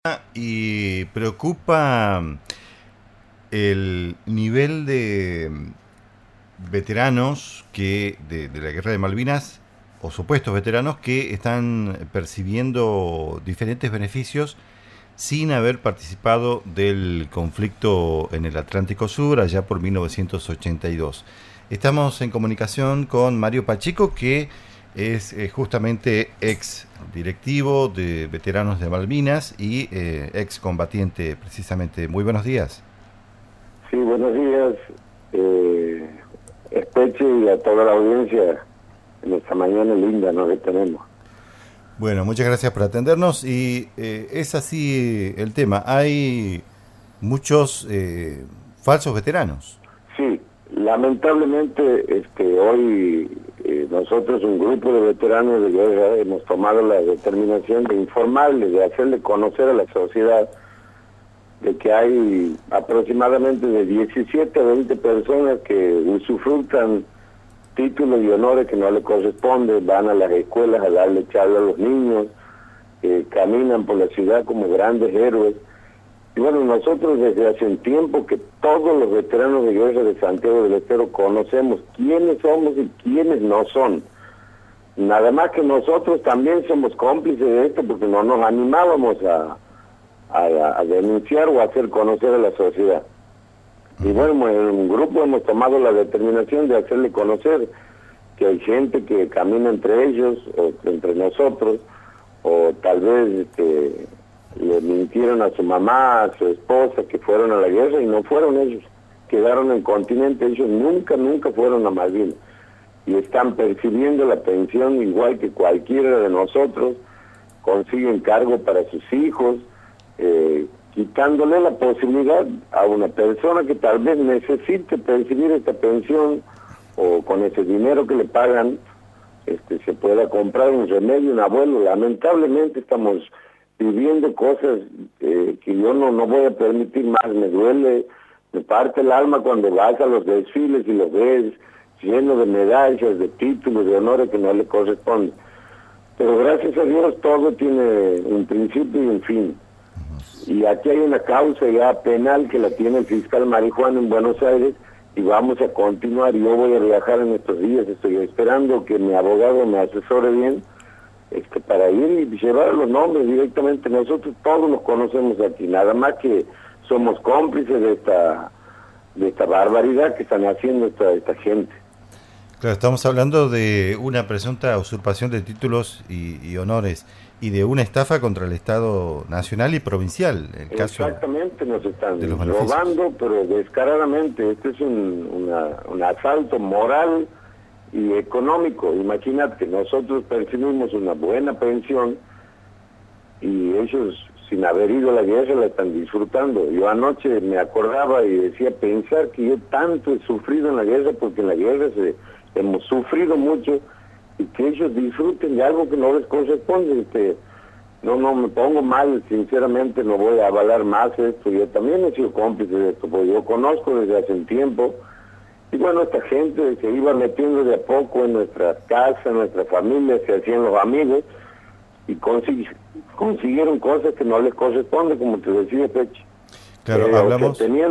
y preocupa el nivel de veteranos de la Guerra de Malvinas o supuestos veteranos que están percibiendo diferentes beneficios sin haber participado del conflicto en el Atlántico Sur allá por 1982. Estamos en comunicación con Mario Pacheco, que es justamente ex directivo de veteranos de Malvinas y ex combatiente precisamente. Muy buenos días. Sí, buenos días, Espeche, y a toda la audiencia en esta mañana linda que tenemos. Bueno, muchas gracias por atendernos y es así el tema. Hay muchos falsos veteranos. Sí, lamentablemente hoy nosotros, un grupo de veteranos de guerra, hemos tomado la determinación de informarles, de hacerle conocer a la sociedad de que hay aproximadamente de 17 a 20 personas que usufructan títulos y honores que no les corresponden, van a las escuelas a darle charla a los niños, caminan por la ciudad como grandes héroes. Y bueno, nosotros desde hace un tiempo que todos los veteranos de guerra de Santiago del Estero conocemos quiénes somos y quiénes no son. Nada más que nosotros también somos cómplices de esto porque no nos animábamos a denunciar o a hacer conocer a la sociedad. Y bueno, en un grupo hemos tomado la determinación de hacerle conocer que hay gente que camina entre ellos, o entre nosotros, o tal vez le mintieron a su mamá, a su esposa, que fueron a la guerra, y no fueron ellos, quedaron en continente, ellos nunca fueron a Malvinas, y están percibiendo la pensión igual que cualquiera de nosotros, consiguen cargo para sus hijos, quitándole la posibilidad a una persona que tal vez necesite percibir esta pensión, o con ese dinero que le pagan, se pueda comprar un remedio, un abuelo. Lamentablemente estamos viviendo cosas que yo no voy a permitir más. Me duele, me parte el alma cuando vas a los desfiles y los ves lleno de medallas, de títulos, de honores que no le corresponden. Pero gracias a Dios todo tiene un principio y un fin. Y aquí hay una causa ya penal que la tiene el fiscal Marijuana en Buenos Aires, y vamos a continuar. Yo voy a viajar en estos días, estoy esperando que mi abogado me asesore bien, para ir y llevar los nombres directamente. Nosotros todos nos conocemos aquí, nada más que somos cómplices de esta barbaridad que están haciendo esta gente. Claro, estamos hablando de una presunta usurpación de títulos y honores y de una estafa contra el Estado nacional y provincial. El caso exactamente, nos están de los robando, pero descaradamente. Este es un asalto moral y económico. Imagínate, nosotros percibimos una buena pensión y ellos, sin haber ido a la guerra, la están disfrutando. Yo anoche me acordaba y decía, pensar que yo tanto he sufrido en la guerra, porque en la guerra hemos sufrido mucho, y que ellos disfruten de algo que no les corresponde. No me pongo mal, sinceramente no voy a avalar más esto. Yo también he sido cómplice de esto, porque yo conozco desde hace un tiempo. Y bueno, esta gente se iba metiendo de a poco en nuestras casas, en nuestra familia, se hacían los amigos, y consiguieron cosas que no les corresponden, como te decía, Peche. Claro, hablamos... O sea, tenían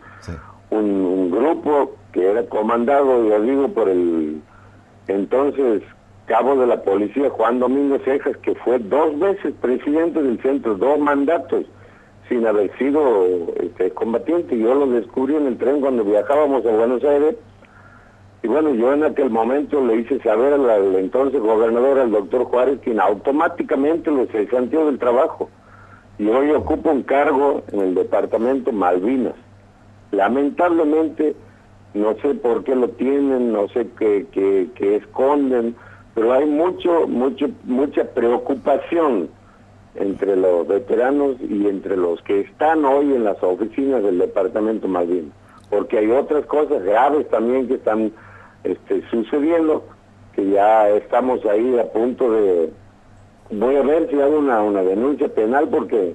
un grupo que era comandado, yo digo, por el entonces cabo de la policía, Juan Domingo Cejas, que fue 2 veces presidente del centro, 2 mandatos, sin haber sido combatiente. Yo lo descubrí en el tren cuando viajábamos a Buenos Aires, y bueno, yo en aquel momento le hice saber al entonces gobernador, al doctor Juárez, quien automáticamente lo cesanteó del trabajo, y hoy ocupa un cargo en el departamento Malvinas. Lamentablemente, no sé por qué lo tienen, no sé qué esconden, pero hay mucha preocupación entre los veteranos y entre los que están hoy en las oficinas del departamento Malvinas, porque hay otras cosas graves también que están sucediendo, que ya estamos ahí a punto de... Voy a ver si hago una denuncia penal, porque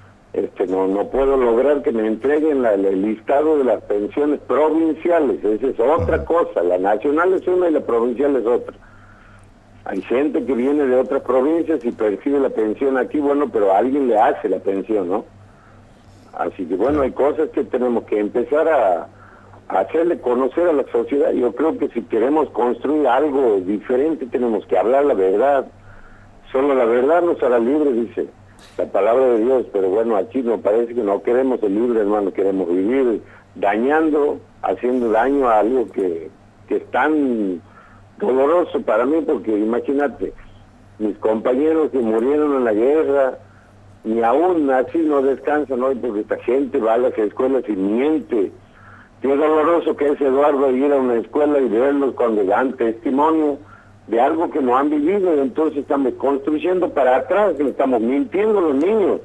no puedo lograr que me entreguen el listado de las pensiones provinciales. Esa es otra cosa. La nacional es una y la provincial es otra. Hay gente que viene de otras provincias y percibe la pensión aquí, bueno, pero alguien le hace la pensión, ¿no? Así que bueno, hay cosas que tenemos que empezar a hacerle conocer a la sociedad. Yo creo que si queremos construir algo diferente tenemos que hablar la verdad. Solo la verdad nos hará libres, dice la palabra de Dios, pero bueno, aquí nos parece que no queremos ser libres, hermano, queremos vivir dañando, haciendo daño a algo que es tan doloroso para mí, porque imagínate, mis compañeros que murieron en la guerra, ni aún así no descansan hoy porque esta gente va a las escuelas y miente. Qué doloroso que es, Eduardo, ir a una escuela y verlos cuando dan testimonio de algo que no han vivido, y entonces estamos construyendo para atrás, le estamos mintiendo a los niños,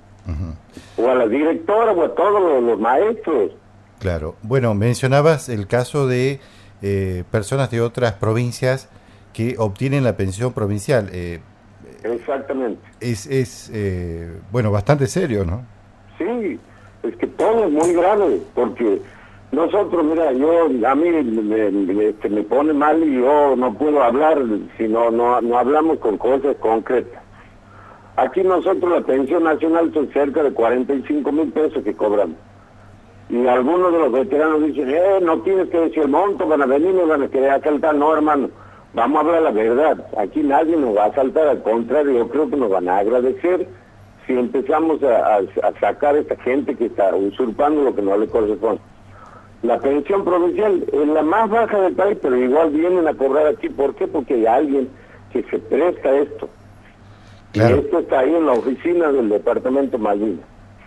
o a la directora, o a todos los maestros. Claro. Bueno, mencionabas el caso de personas de otras provincias que obtienen la pensión provincial. Exactamente. Es bueno, bastante serio, ¿no? Sí, es que todo es muy grave, porque nosotros, mira, a mí me pone mal y yo no puedo hablar si no hablamos con cosas concretas. Aquí nosotros la pensión nacional son cerca de 45,000 pesos que cobramos. Y algunos de los veteranos dicen, no tienes que decir el monto, van a venir, nos van a querer asaltar. No, hermano, vamos a hablar la verdad. Aquí nadie nos va a asaltar, al contrario, yo creo que nos van a agradecer si empezamos a sacar a esta gente que está usurpando lo que no le corresponde. La pensión provincial es la más baja del país, pero igual vienen a cobrar aquí. ¿Por qué? Porque hay alguien que se presta a esto. Claro. Y esto está ahí en la oficina del departamento Malvinas.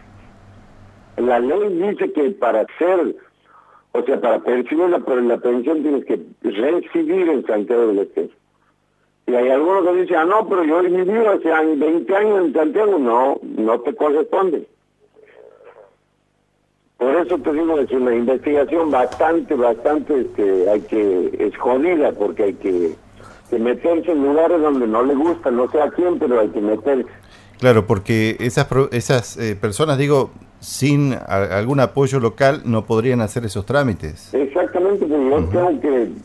La ley dice que para percibir la pensión tienes que residir en Santiago del Estero. Y hay algunos que dicen, no, pero yo he vivido hace 20 años en Santiago. No te corresponde. Por eso te digo, es una investigación bastante, hay que, es jodida, porque hay que meterse en lugares donde no le gusta, no sé a quién, pero hay que meterse. Claro, porque esas personas, digo, sin algún apoyo local no podrían hacer esos trámites. Exactamente, porque yo tengo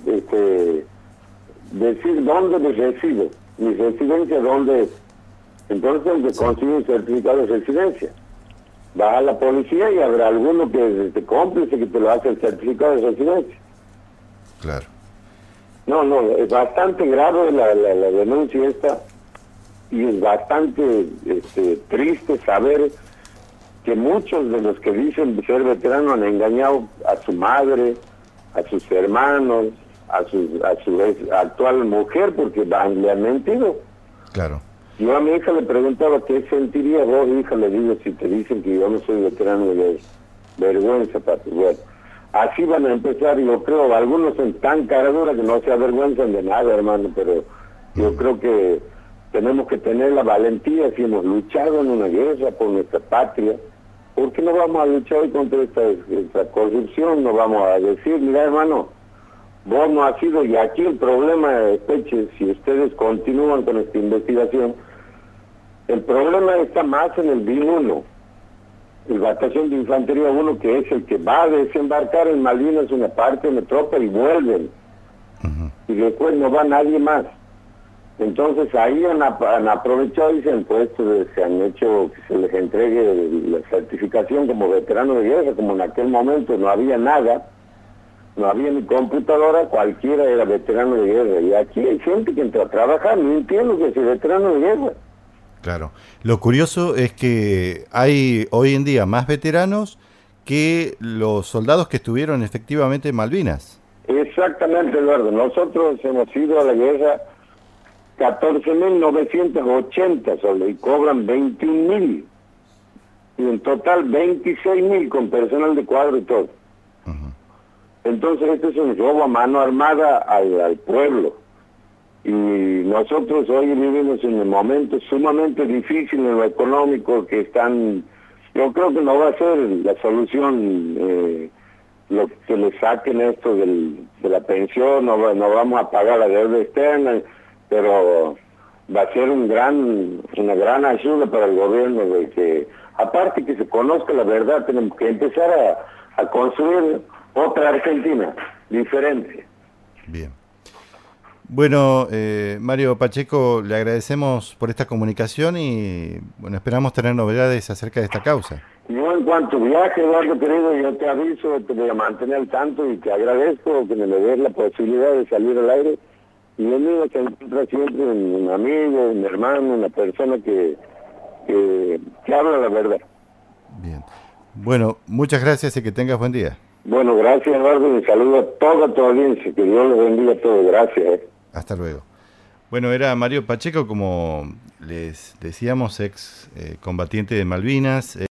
que decir dónde me resido, mi residencia dónde es. Entonces tengo que conseguir un certificado de residencia. Vas a la policía y habrá alguno que es cómplice que te lo hace el certificado de residencia. Claro. No, es bastante grave la denuncia esta, y es bastante triste saber que muchos de los que dicen ser veteranos han engañado a su madre, a sus hermanos, a su actual mujer, porque le han mentido. Claro. Yo a mi hija le preguntaba qué sentiría vos, hija, le digo, si te dicen que yo no soy veterano de guerra. Vergüenza, papi. Bueno, así van a empezar, yo creo, algunos son tan caraduras que no se avergüenzan de nada, hermano, pero yo creo que tenemos que tener la valentía, si hemos luchado en una guerra por nuestra patria, ¿por qué no vamos a luchar hoy contra esta corrupción? No vamos a decir, mira, hermano, vos no has sido, y aquí el problema, Peche, si ustedes continúan con esta investigación, el problema está más en el BIN 1, el Batallón de Infantería 1, que es el que va a desembarcar en Malvinas una parte de la tropa y vuelven. Y después no va nadie más. Entonces ahí han aprovechado y se han puesto, se han hecho que se les entregue la certificación como veterano de guerra, como en aquel momento no había nada, no había ni computadora, cualquiera era veterano de guerra. Y aquí hay gente que entra a trabajar, no entiendo que sea veterano de guerra. Claro. Lo curioso es que hay hoy en día más veteranos que los soldados que estuvieron efectivamente en Malvinas. Exactamente, Eduardo. Nosotros hemos ido a la guerra 14.980 solo y cobran 21.000. Y en total 26.000 con personal de cuadro y todo. Entonces este es un robo a mano armada al pueblo. Y nosotros hoy vivimos en un momento sumamente difícil en lo económico, que están, yo creo que no va a ser la solución lo que le saquen esto de la pensión, no vamos a pagar la deuda externa, pero va a ser una gran ayuda para el gobierno, de que aparte que se conozca la verdad, tenemos que empezar a construir otra Argentina diferente. Bien. Bueno, Mario Pacheco, le agradecemos por esta comunicación y bueno, esperamos tener novedades acerca de esta causa. Yo en cuanto viaje, Eduardo querido, yo te aviso, te voy a mantener al tanto y te agradezco que me des la posibilidad de salir al aire. Y en mí se encuentra siempre un amigo, un hermano, una persona que habla la verdad. Bien. Bueno, muchas gracias y que tengas buen día. Bueno, gracias Eduardo y saludo a toda tu audiencia. Que Dios los bendiga a todos. Gracias. Hasta luego. Bueno, era Mario Pacheco, como les decíamos, ex combatiente de Malvinas.